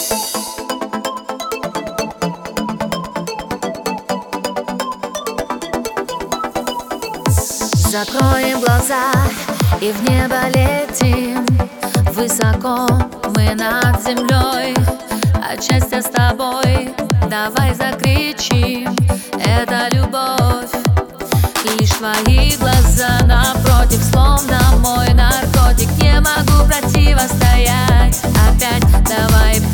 Закроем глаза и в небо летим. Высоко мы над землей, от счастья с тобой давай закричим. Это любовь, лишь твои глаза напротив, словно мой наркотик. Не могу противостоять, опять давай